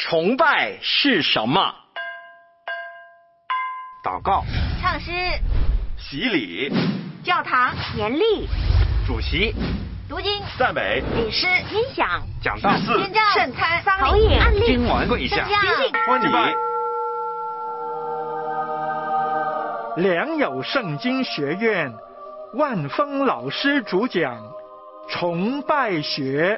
崇拜是什么？ 祷告、 唱诗、 洗礼、 教堂、严厉、 主席、 读经、 赞美、 领诗、音响、 讲道、 宣教、圣餐、投影、案例、 经文、跪下、 欢迎良友圣经学院万峰老师主讲崇拜学。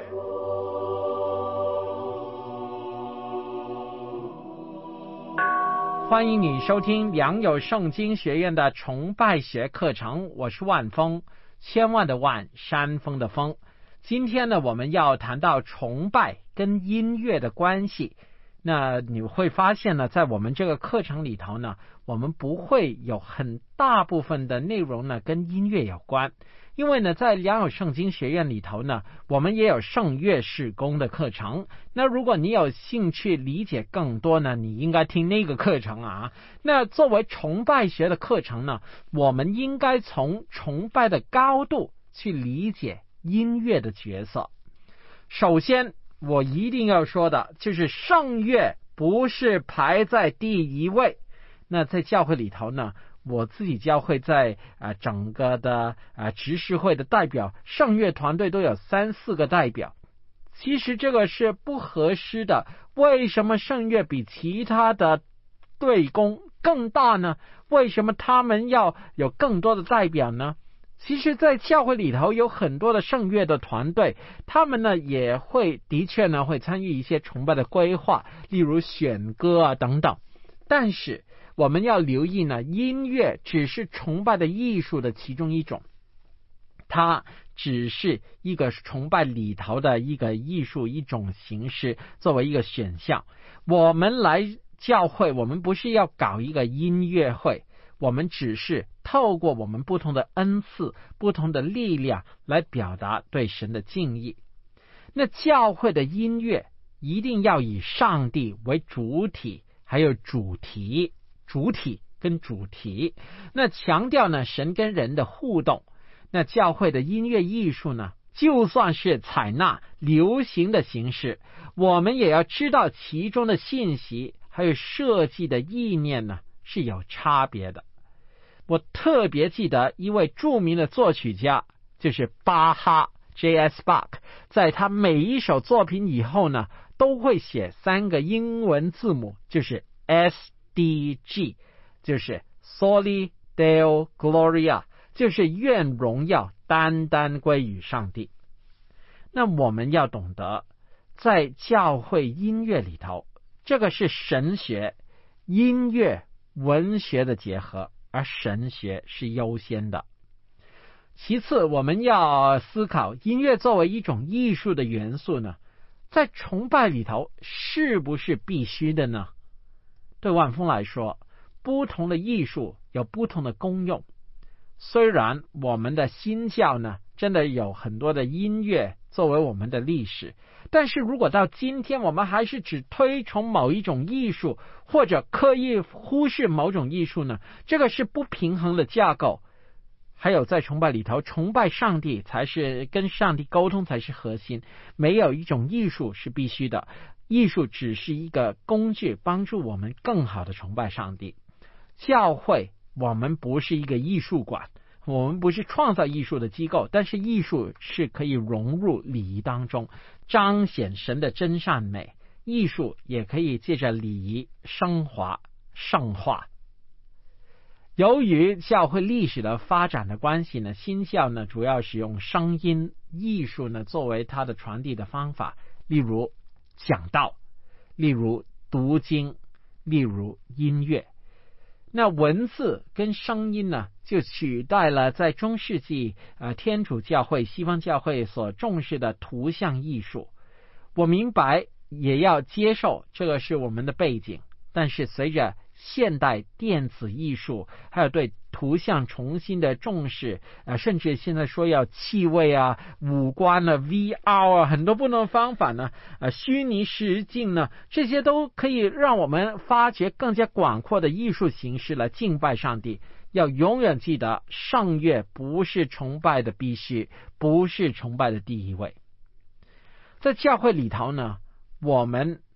欢迎你收听良友圣经学院的崇拜学课程，我是万峰，千万的万，山峰的峰。今天呢，我们要谈到崇拜跟音乐的关系。那你会发现呢，在我们这个课程里头呢，我们不会有很大部分的内容呢跟音乐有关，因为呢，在良友圣经学院里头呢，我们也有圣乐事工的课程。那如果你有兴趣理解更多呢，你应该听那个课程啊。那作为崇拜学的课程呢，我们应该从崇拜的高度去理解音乐的角色。首先我一定要说的就是圣乐不是排在第一位。那在教会里头呢，我自己教会在整个的执事会的代表，圣乐团队都有3-4个代表。其实这个是不合适的。为什么圣乐比其他的队工更大呢？为什么他们要有更多的代表呢？其实在教会里头有很多的圣乐的团队，他们呢也会的确呢会参与一些崇拜的规划，例如选歌啊等等。但是我们要留意呢，音乐只是崇拜的艺术的其中一种，它只是一个崇拜里头的一个艺术，一种形式，作为一个选项。我们来教会，我们不是要搞一个音乐会，我们只是透过我们不同的恩赐、不同的力量来表达对神的敬意。那教会的音乐一定要以上帝为主体，还有主体跟主题，那强调呢神跟人的互动。那教会的音乐艺术呢，就算是采纳流行的形式，我们也要知道其中的信息还有设计的意念呢是有差别的。我特别记得一位著名的作曲家，就是巴哈 J.S. Bach， 在他每一首作品以后呢，都会写3个英文字母，就是 SDG， 就是 Soli Deo Gloria， 就是愿荣耀单单归于上帝。那我们要懂得，在教会音乐里头，这个是神学、音乐、文学的结合，而神学是优先的。其次，我们要思考音乐作为一种艺术的元素呢，在崇拜里头是不是必须的呢？对万峰来说，不同的艺术有不同的功用。虽然我们的新教呢，真的有很多的音乐作为我们的历史，但是如果到今天我们还是只推崇某一种艺术，或者刻意忽视某种艺术呢，这个是不平衡的架构。还有在崇拜里头，崇拜上帝才是跟上帝沟通才是核心，没有一种艺术是必须的，艺术只是一个工具，帮助我们更好的崇拜上帝。教会我们不是一个艺术馆，我们不是创造艺术的机构，但是艺术是可以融入礼仪当中，彰显神的真善美。艺术也可以借着礼仪升华圣化。由于教会历史的发展的关系呢，新教呢主要使用声音艺术呢作为它的传递的方法，例如讲道，例如读经，例如音乐。那文字跟声音呢，就取代了在中世纪天主教会、西方教会所重视的图像艺术。我明白，也要接受这个是我们的背景，但是随着现代电子艺术，还有对图像重新的重视，甚至现在说要气味啊、五官啊、VR 啊，很多不同的方法呢，虚拟实境呢，这些都可以让我们发掘更加广阔的艺术形式来敬拜上帝。要永远记得，圣乐不是崇拜的必须，不是崇拜的第一位。在教会里头呢，我们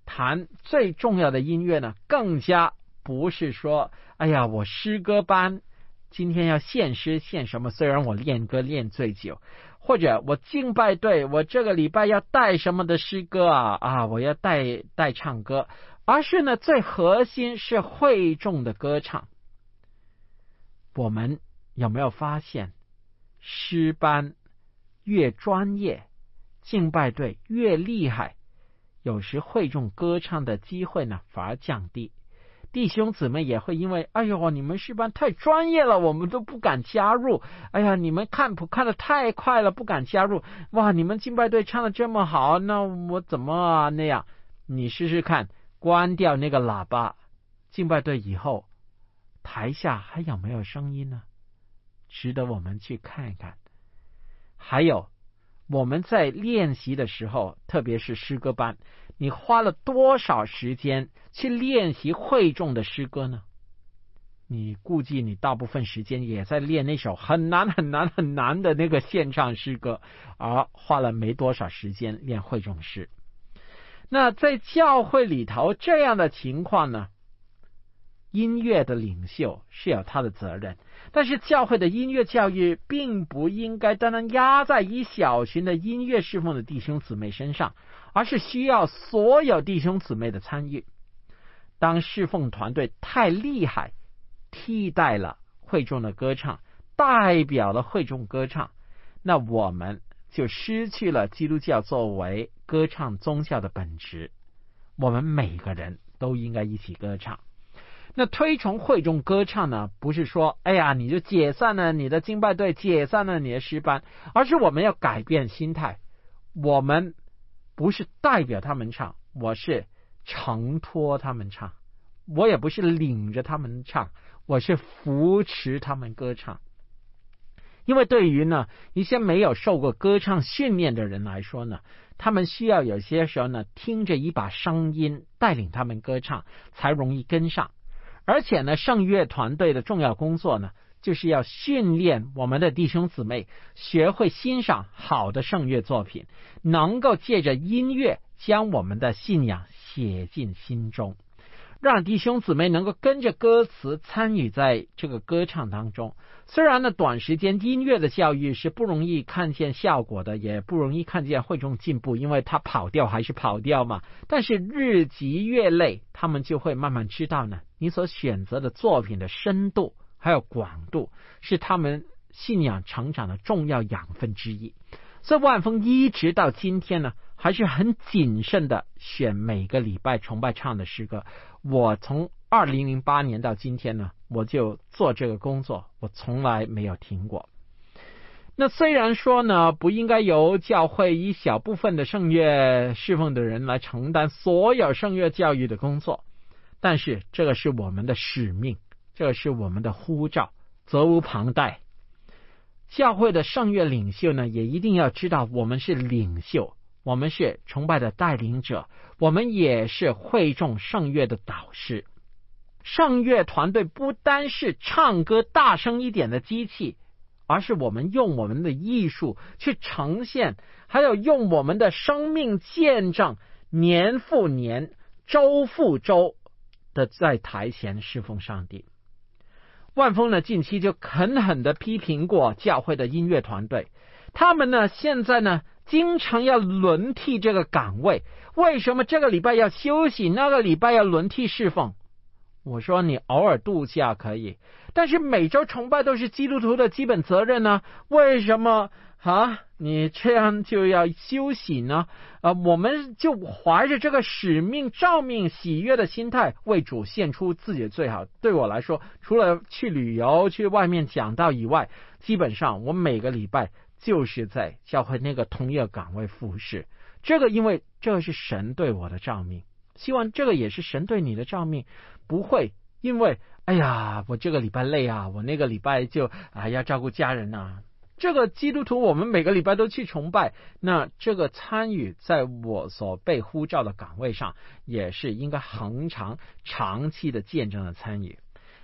谈最重要的音乐呢，更加不是说，哎呀，我诗歌班今天要献诗献什么，虽然我练歌练最久，或者我敬拜队我这个礼拜要带什么的诗歌我要带唱歌，而是呢最核心是会众的歌唱。我们有没有发现，诗班越专业，敬拜队越厉害，有时会众歌唱的机会呢反而降低。弟兄姊妹也会因为，哎呦，你们诗班太专业了，我们都不敢加入。哎呀，你们看谱看得太快了，不敢加入。哇，你们敬拜队唱得这么好，那我怎么那样？你试试看，关掉那个喇叭，敬拜队以后，台下还有没有声音呢？值得我们去看一看。还有，我们在练习的时候，特别是诗歌班，你花了多少时间去练习会众的诗歌呢？你估计你大部分时间也在练那首很难的那个献唱诗歌，而花了没多少时间练会众诗。那在教会里头这样的情况呢，音乐的领袖是有他的责任，但是教会的音乐教育并不应该单单压在一小群的音乐侍奉的弟兄姊妹身上，而是需要所有弟兄姊妹的参与。当侍奉团队太厉害，替代了会众的歌唱，代表了会众歌唱，那我们就失去了基督教作为歌唱宗教的本质。我们每个人都应该一起歌唱。那推崇会众歌唱呢，不是说哎呀你就解散了你的敬拜队，解散了你的诗班，而是我们要改变心态。我们不是代表他们唱，我是承托他们唱，我也不是领着他们唱，我是扶持他们歌唱。因为对于呢一些没有受过歌唱训练的人来说呢，他们需要有些时候呢听着一把声音带领他们歌唱，才容易跟上。而且呢，圣乐团队的重要工作呢，就是要训练我们的弟兄姊妹学会欣赏好的圣乐作品，能够借着音乐将我们的信仰写进心中，让弟兄姊妹能够跟着歌词参与在这个歌唱当中。虽然呢，短时间音乐的教育是不容易看见效果的，也不容易看见会众进步，因为他跑调还是跑调嘛。但是日积月累，他们就会慢慢知道呢，你所选择的作品的深度还有广度是他们信仰成长的重要养分之一。所以万峰一直到今天呢，还是很谨慎的选每个礼拜崇拜唱的诗歌。我从2008年到今天呢，我就做这个工作，我从来没有停过。那虽然说呢，不应该由教会一小部分的圣乐侍奉的人来承担所有圣乐教育的工作，但是这个是我们的使命，这个是我们的呼召，责无旁贷。教会的圣乐领袖呢，也一定要知道我们是领袖，我们是崇拜的带领者，我们也是会众圣乐的导师。圣乐团队不单是唱歌大声一点的机器，而是我们用我们的艺术去呈现，还有用我们的生命见证，年复年，周复周的在台前侍奉上帝。万峰呢近期就狠狠的批评过教会的音乐团队，他们呢现在呢经常要轮替这个岗位，为什么这个礼拜要休息，那个礼拜要轮替侍奉？我说你偶尔度假可以，但是每周崇拜都是基督徒的基本责任呢，为什么你这样就要休息呢？我们就怀着这个使命、召命、喜悦的心态，为主献出自己的最好。对我来说，除了去旅游、去外面讲道以外，基本上我每个礼拜就是在教会那个同一个岗位服侍。这个因为这是神对我的召命，希望这个也是神对你的召命，不会因为哎呀我这个礼拜累啊，我那个礼拜就要照顾家人啊。这个基督徒我们每个礼拜都去崇拜，那这个参与在我所被呼召的岗位上，也是应该恒长长期的见证的参与。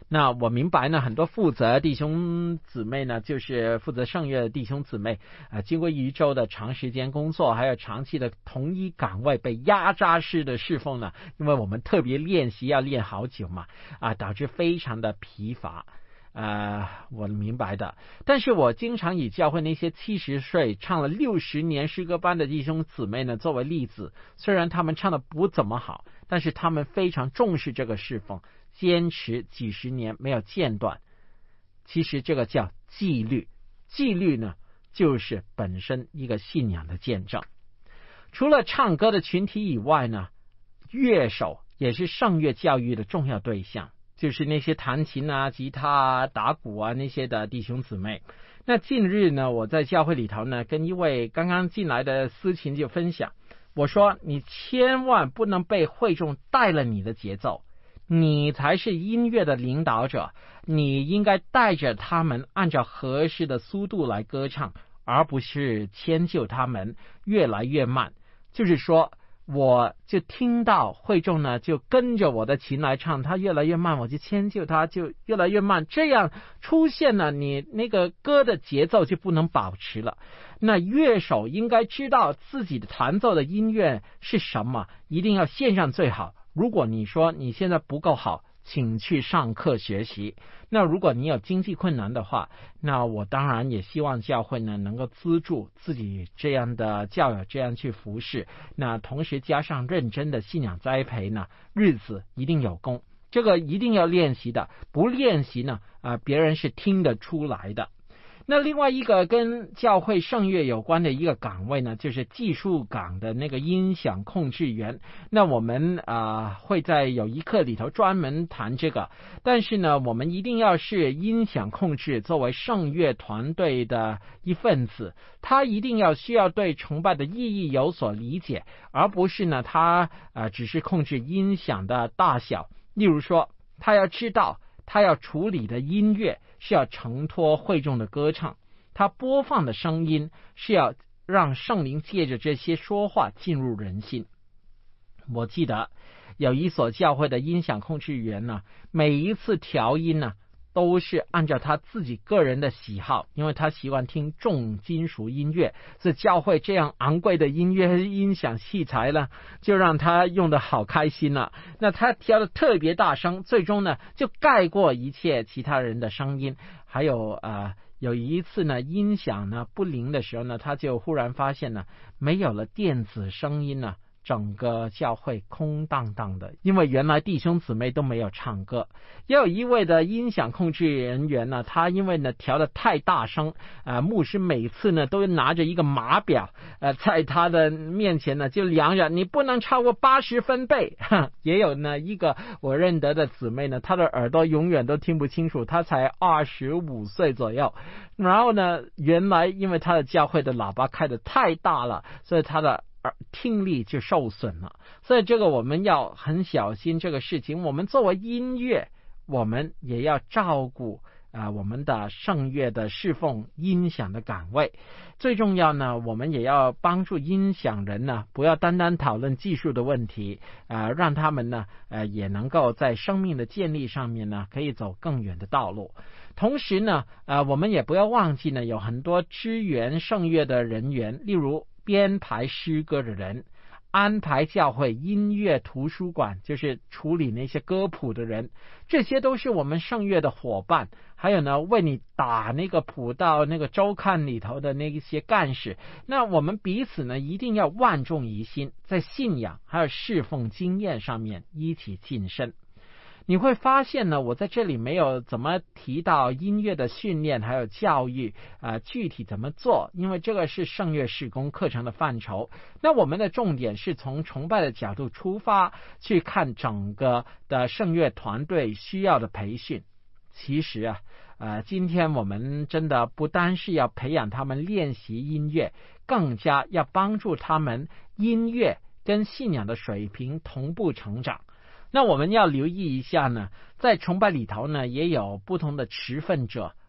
那我明白呢，很多负责弟兄姊妹呢，就是负责圣乐的弟兄姊妹经过1周的长时间工作，还有长期的同一岗位被压榨式的侍奉呢，因为我们特别练习要练好久嘛，导致非常的疲乏。我明白的。但是我经常以教会那些70岁唱了60年诗歌班的弟兄姊妹呢作为例子，虽然他们唱的不怎么好，但是他们非常重视这个侍奉，坚持几十年没有间断。其实这个叫纪律，纪律呢就是本身一个信仰的见证。除了唱歌的群体以外呢，乐手也是圣乐教育的重要对象，就是那些弹琴吉他打鼓那些的弟兄姊妹。那近日呢，我在教会里头呢，跟一位刚刚进来的司琴就分享，我说你千万不能被会众带了你的节奏，你才是音乐的领导者，你应该带着他们按照合适的速度来歌唱，而不是迁就他们越来越慢。就是说我就听到会众呢就跟着我的琴来唱，他越来越慢，我就迁就他就越来越慢，这样出现了你那个歌的节奏就不能保持了。那乐手应该知道自己的弹奏的音乐是什么，一定要献上最好。如果你说你现在不够好，请去上课学习。那如果你有经济困难的话，那我当然也希望教会呢能够资助自己这样的教友这样去服侍，那同时加上认真的信仰栽培呢，日子一定有功。这个一定要练习的，不练习呢别人是听得出来的。那另外一个跟教会圣乐有关的一个岗位呢，就是技术岗的那个音响控制员。那我们会在有一课里头专门谈这个，但是呢，我们一定要是音响控制作为圣乐团队的一份子，他一定要需要对崇拜的意义有所理解，而不是呢他只是控制音响的大小。例如说，他要知道他要处理的音乐是要承托会众的歌唱，他播放的声音是要让圣灵借着这些说话进入人心。我记得有一所教会的音响控制员呢，每一次调音呢都是按照他自己个人的喜好，因为他喜欢听重金属音乐，所以教会这样昂贵的音响器材呢，就让他用得好开心了。那他调的特别大声，最终呢就盖过一切其他人的声音。还有有一次呢，音响呢不灵的时候呢，他就忽然发现呢，没有了电子声音呢，整个教会空荡荡的，因为原来弟兄姊妹都没有唱歌。也有一位的音响控制人员呢，他因为呢调得太大声，牧师每次呢都拿着一个码表，在他的面前呢就量着，你不能超过80分贝。也有呢一个我认得的姊妹呢，她的耳朵永远都听不清楚，她才25岁左右。然后呢，原来因为她的教会的喇叭开得太大了，所以她的听力就受损了。所以这个我们要很小心这个事情。我们作为音乐，我们也要照顾我们的圣乐的侍奉音响的岗位。最重要呢，我们也要帮助音响人呢，不要单单讨论技术的问题，让他们呢也能够在生命的建立上面呢可以走更远的道路。同时呢我们也不要忘记呢，有很多支援圣乐的人员，例如编排诗歌的人，安排教会音乐图书馆，就是处理那些歌谱的人，这些都是我们圣乐的伙伴。还有呢，为你打那个谱到那个周刊里头的那些干事。那我们彼此呢一定要万众一心，在信仰还有侍奉经验上面一起晋升。你会发现呢，我在这里没有怎么提到音乐的训练还有教育具体怎么做，因为这个是圣乐事工课程的范畴。那我们的重点是从崇拜的角度出发，去看整个的圣乐团队需要的培训。其实今天我们真的不单是要培养他们练习音乐，更加要帮助他们音乐跟信仰的水平同步成长。那我们要留意一下呢，在崇拜里头呢，也有不同的持份者，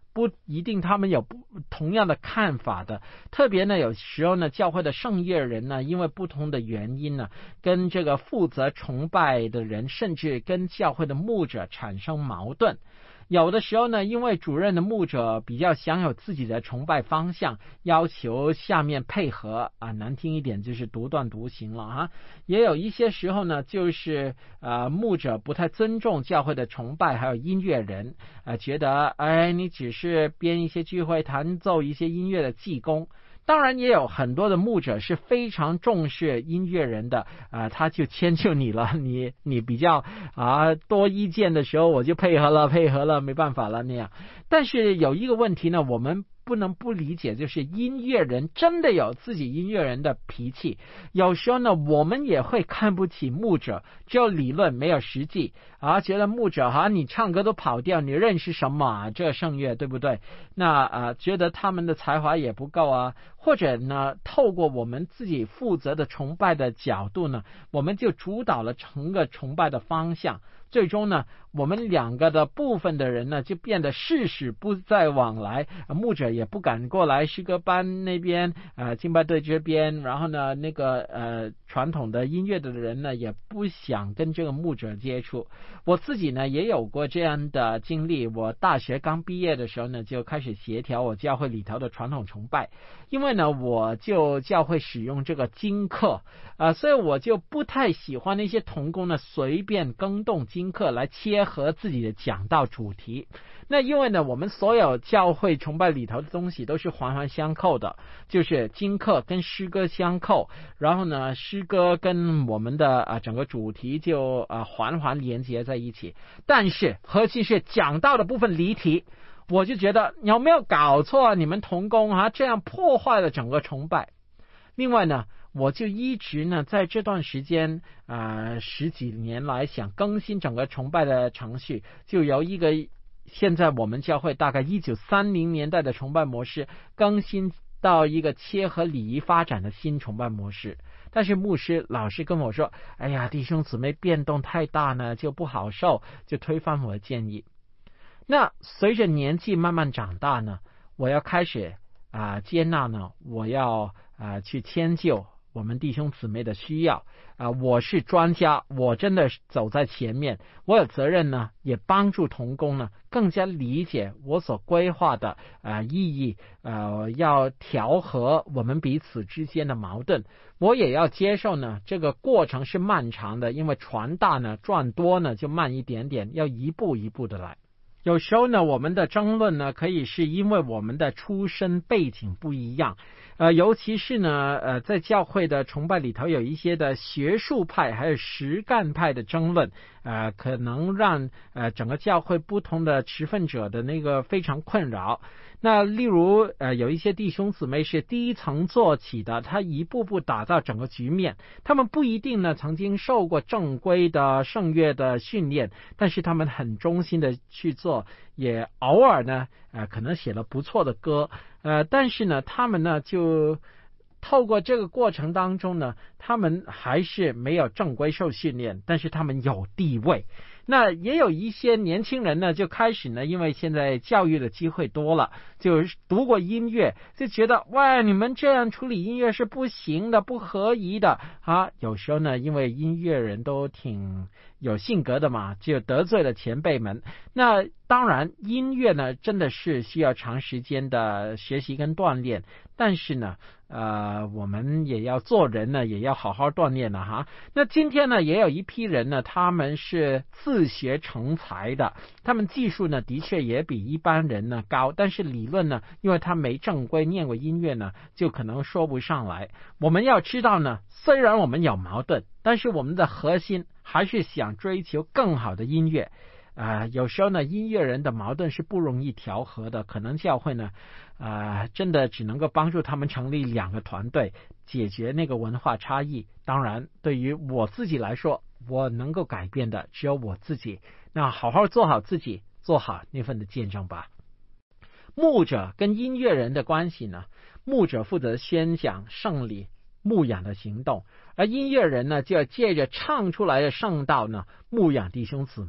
不一定他们有同样的看法的。特别呢，有时候呢，教会的圣乐人呢，因为不同的原因呢，跟这个负责崇拜的人，甚至跟教会的牧者产生矛盾。有的时候呢，因为主任的牧者比较想有自己的崇拜方向，要求下面配合难听一点就是独断独行了也有一些时候呢，就是牧者不太尊重教会的崇拜，还有音乐人觉得你只是编一些聚会弹奏一些音乐的技工。当然也有很多的牧者是非常重视音乐人的他就迁就你了，你比较多意见的时候，我就配合了，没办法了那样。但是有一个问题呢，我们不能不理解，就是音乐人真的有自己音乐人的脾气。有时候呢，我们也会看不起牧者，只有理论没有实际觉得牧者你唱歌都跑调，你认识什么这个圣乐，对不对？那觉得他们的才华也不够或者呢，透过我们自己负责的崇拜的角度呢，我们就主导了整个崇拜的方向。最终呢，我们两个的部分的人呢，就变得世事不再往来，牧者也不敢过来诗歌班那边敬拜队这边，然后呢，那个传统的音乐的人呢，也不想跟这个牧者接触。我自己呢，也有过这样的经历。我大学刚毕业的时候呢，就开始协调我教会里头的传统崇拜，因为呢，我就教会使用这个经课所以我就不太喜欢那些同工呢随便更动经课来切合自己的讲道主题。那因为呢，我们所有教会崇拜里头的东西都是环环相扣的，就是经课跟诗歌相扣，然后呢，诗歌跟我们的整个主题就环环连接在一起。但是核心是讲道的部分离题，我就觉得有没有搞错你们同工这样破坏了整个崇拜。另外呢，我就一直呢在这段时间十几年来想更新整个崇拜的程序，就由一个现在我们教会大概1930年代的崇拜模式更新到一个切合礼仪发展的新崇拜模式。但是牧师老是跟我说，哎呀，弟兄姊妹变动太大呢，就不好受，就推翻我的建议。那随着年纪慢慢长大呢，我要开始接纳呢，我要去迁就我们弟兄姊妹的需要我是专家，我真的走在前面，我有责任呢，也帮助同工呢更加理解我所规划的意义要调和我们彼此之间的矛盾。我也要接受呢，这个过程是漫长的，因为传大呢赚多呢就慢一点点，要一步一步的来。有时候呢，我们的争论呢，可以是因为我们的出身背景不一样，尤其是呢，在教会的崇拜里头，有一些的学术派还有实干派的争论，可能让整个教会不同的持份者的那个非常困扰。那例如有一些弟兄姊妹是第一层做起的，他一步步打造整个局面，他们不一定呢曾经受过正规的圣乐的训练，但是他们很忠心的去做，也偶尔呢可能写了不错的歌，但是呢他们呢就透过这个过程当中呢，他们还是没有正规受训练，但是他们有地位。那也有一些年轻人呢，就开始呢，因为现在教育的机会多了，就读过音乐，就觉得哇，你们这样处理音乐是不行的，不合宜的有时候呢，因为音乐人都挺有性格的嘛，就得罪了前辈们。那当然音乐呢真的是需要长时间的学习跟锻炼，但是呢我们也要做人呢，也要好好锻炼了那今天呢，也有一批人呢，他们是自学成才的，他们技术呢的确也比一般人呢高，但是理论呢，因为他没正规念过音乐呢，就可能说不上来。我们要知道呢，虽然我们有矛盾，但是我们的核心还是想追求更好的音乐。有时候呢，音乐人的矛盾是不容易调和的，可能教会呢真的只能够帮助他们成立2个团队，解决那个文化差异。当然对于我自己来说，我能够改变的只有我自己，那好好做好自己，做好那份的见证吧。牧者跟音乐人的关系呢，牧者负责宣讲圣礼牧养的行动，而音乐人呢就要借着唱出来的圣道呢牧养弟兄姊妹。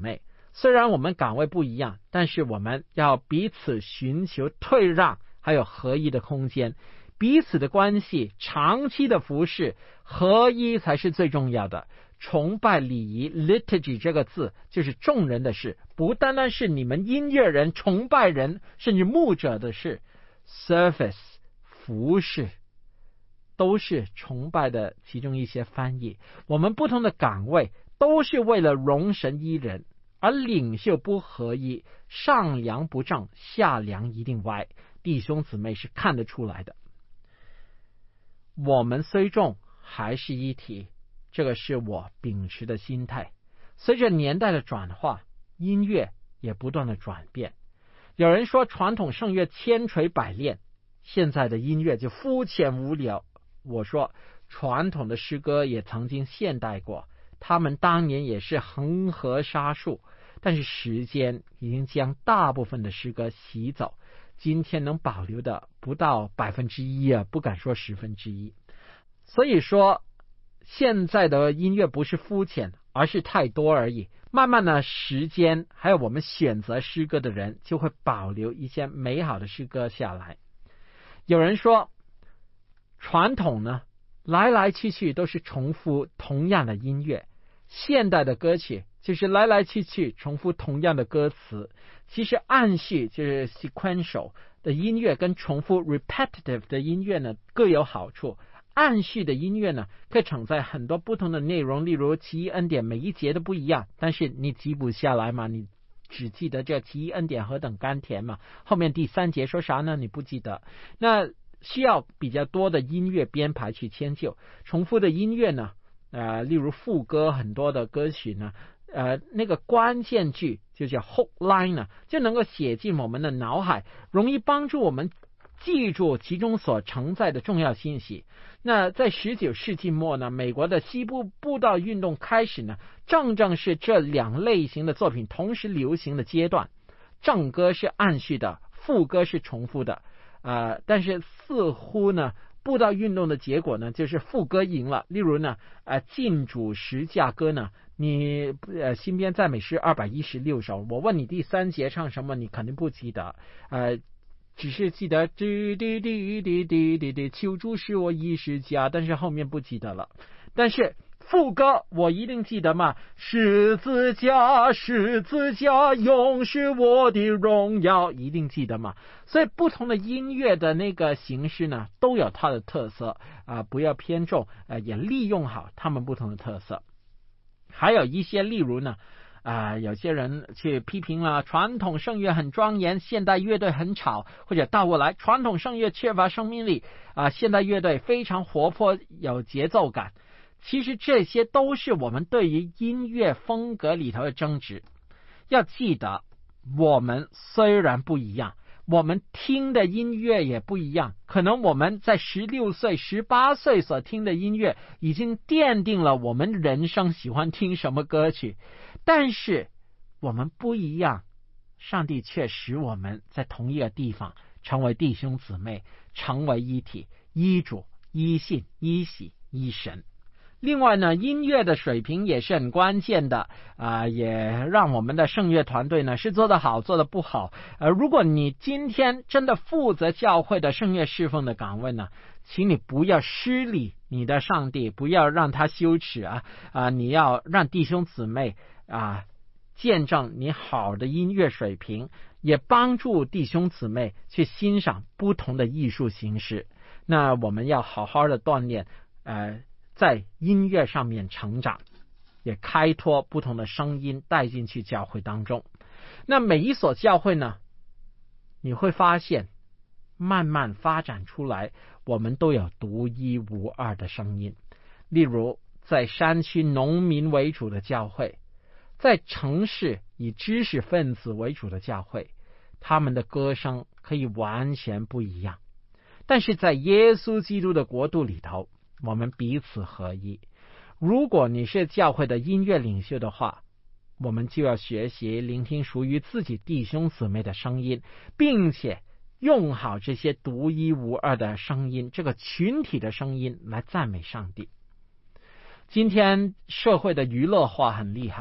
虽然我们岗位不一样，但是我们要彼此寻求退让还有合一的空间，彼此的关系长期的服侍，合一才是最重要的。崇拜礼仪 liturgy 这个字就是众人的事，不单单是你们音乐人、崇拜人甚至牧者的事。 service 服侍都是崇拜的其中一些翻译。我们不同的岗位都是为了容神一人，而领袖不合一，上梁不正，下梁一定歪，弟兄姊妹是看得出来的。我们虽众，还是一体，这个是我秉持的心态。随着年代的转化，音乐也不断的转变。有人说传统圣乐千锤百炼，现在的音乐就肤浅无聊。我说传统的诗歌也曾经现代过，他们当年也是恒河沙数，但是时间已经将大部分的诗歌洗走，今天能保留的不到1%啊，不敢说1/10。所以说现在的音乐不是肤浅，而是太多而已。慢慢的时间还有我们选择诗歌的人就会保留一些美好的诗歌下来。有人说传统呢来来去去都是重复同样的音乐，现代的歌曲就是来来去去重复同样的歌词。其实按序就是 sequential 的音乐跟重复 repetitive 的音乐呢各有好处。按序的音乐呢可以承载很多不同的内容，例如奇异恩典每一节都不一样，但是你记不下来嘛，你只记得这奇异恩典何等甘甜嘛，后面第3节说啥呢你不记得，那需要比较多的音乐编排去迁就。重复的音乐呢例如副歌，很多的歌曲呢那个关键句就叫 hook line 呢，就能够写进我们的脑海，容易帮助我们记住其中所承载的重要信息。那在19世纪末呢，美国的西部布道运动开始呢，正是这两类型的作品同时流行的阶段。正歌是按序的，副歌是重复的，但是似乎呢布道运动的结果呢就是副歌赢了。例如呢进主十架歌呢，你新编赞美诗216首，我问你第3节唱什么，你肯定不记得，只是记得求主使我一时家，但是后面不记得了。但是副歌我一定记得嘛，十字架十字架永是我的荣耀，一定记得嘛。所以不同的音乐的那个形式呢都有它的特色不要偏重，也利用好它们不同的特色。还有一些例如呢有些人去批评了传统圣乐很庄严，现代乐队很吵，或者倒过来传统圣乐缺乏生命力现代乐队非常活泼有节奏感。其实这些都是我们对于音乐风格里头的争执。要记得我们虽然不一样，我们听的音乐也不一样，可能我们在16岁18岁所听的音乐已经奠定了我们人生喜欢听什么歌曲，但是我们不一样，上帝却使我们在同一个地方成为弟兄姊妹，成为一体，一主一信一喜一神。另外呢，音乐的水平也是很关键的也让我们的圣乐团队呢是做得好做得不好。如果你今天真的负责教会的圣乐侍奉的岗位呢，请你不要失礼你的上帝，不要让他羞耻你要让弟兄姊妹见证你好的音乐水平，也帮助弟兄姊妹去欣赏不同的艺术形式。那我们要好好的锻炼在音乐上面成长，也开拓不同的声音带进去教会当中。那每一所教会呢，你会发现慢慢发展出来，我们都有独一无二的声音。例如在山区农民为主的教会，在城市以知识分子为主的教会，他们的歌声可以完全不一样。但是在耶稣基督的国度里头，我们彼此合一。如果你是教会的音乐领袖的话，我们就要学习聆听属于自己弟兄姊妹的声音，并且用好这些独一无二的声音，这个群体的声音来赞美上帝。今天社会的娱乐化很厉害，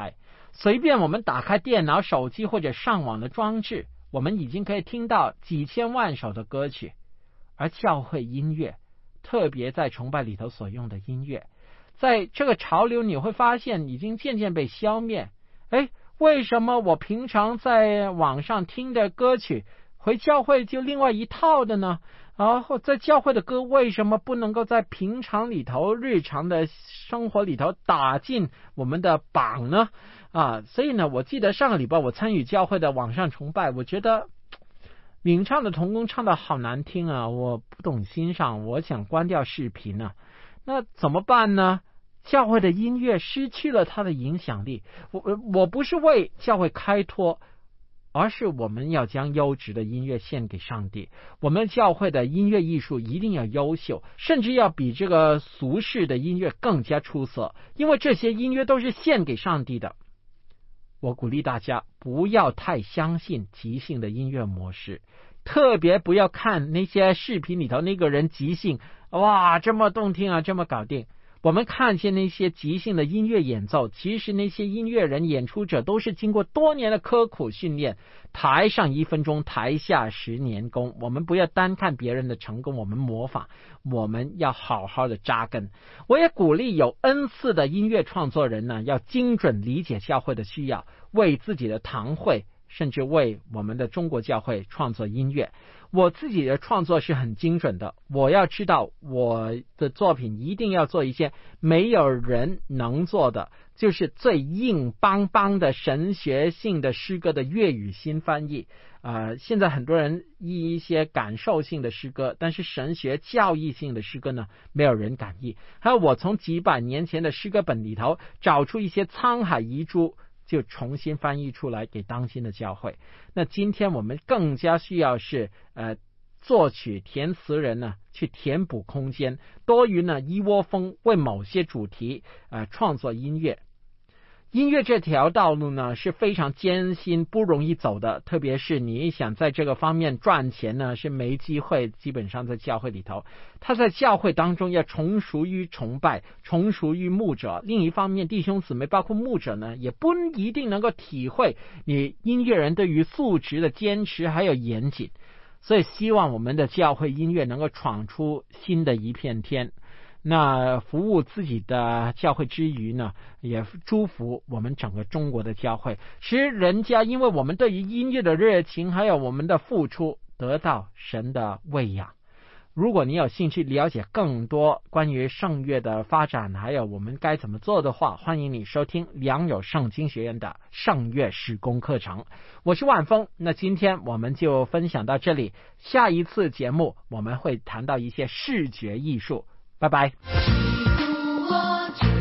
随便我们打开电脑、手机或者上网的装置，我们已经可以听到几千万首的歌曲。而教会音乐，特别在崇拜里头所用的音乐，在这个潮流你会发现已经渐渐被消灭。为什么我平常在网上听的歌曲回教会就另外一套的呢？然后在教会的歌为什么不能够在平常里头、日常的生活里头打进我们的榜呢？所以呢，我记得上个礼拜我参与教会的网上崇拜，我觉得领唱的同工唱得好难听啊，我不懂欣赏，我想关掉视频啊。那怎么办呢？教会的音乐失去了它的影响力。我不是为教会开脱，而是我们要将优质的音乐献给上帝。我们教会的音乐艺术一定要优秀，甚至要比这个俗世的音乐更加出色，因为这些音乐都是献给上帝的。我鼓励大家不要太相信即兴的音乐模式，特别不要看那些视频里头那个人即兴，哇，这么动听啊，这么搞定。我们看见那些即兴的音乐演奏，其实那些音乐人、演出者都是经过多年的刻苦训练，台上1分钟，台下10年功。我们不要单看别人的成功，我们模仿，我们要好好的扎根。我也鼓励有恩赐的音乐创作人呢，要精准理解教会的需要，为自己的堂会，甚至为我们的中国教会创作音乐。我自己的创作是很精准的，我要知道我的作品一定要做一些没有人能做的，就是最硬邦邦的神学性的诗歌的粤语新翻译。现在很多人译一些感受性的诗歌，但是神学教义性的诗歌呢，没有人敢译。还有我从几百年前的诗歌本里头找出一些沧海遗珠，就重新翻译出来给当今的教会。那今天我们更加需要是作曲填词人呢去填补空间，多于呢一窝蜂为某些主题创作音乐。音乐这条道路呢是非常艰辛不容易走的，特别是你想在这个方面赚钱呢是没机会，基本上在教会里头。他在教会当中要从属于崇拜，从属于牧者。另一方面，弟兄姊妹包括牧者呢也不一定能够体会你音乐人对于素质的坚持还有严谨。所以希望我们的教会音乐能够闯出新的一片天。那服务自己的教会之余呢，也祝福我们整个中国的教会，使人家因为我们对于音乐的热情还有我们的付出，得到神的喂养。如果你有兴趣了解更多关于圣乐的发展还有我们该怎么做的话，欢迎你收听良友圣经学院的圣乐事工课程。我是万峰，那今天我们就分享到这里，下一次节目我们会谈到一些视觉艺术。拜拜。